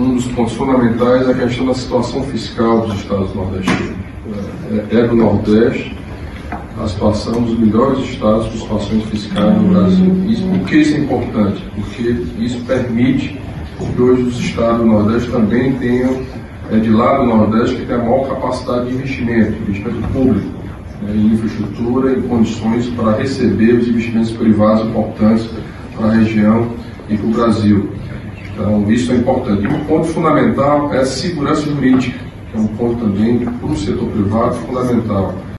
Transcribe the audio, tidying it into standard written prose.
um dos pontos fundamentais é a questão da situação fiscal dos estados nordestinos. É do Nordeste a situação dos melhores estados com situações fiscais no Brasil. Por que isso é importante? Porque isso permite que hoje os estados do Nordeste também tenham, de lá do Nordeste, que tem a maior capacidade de investimento público, em infraestrutura, em condições para receber os investimentos privados importantes para a região e para o Brasil. Então, isso é importante. E um ponto fundamental é a segurança jurídica, que é um ponto também para o setor privado fundamental.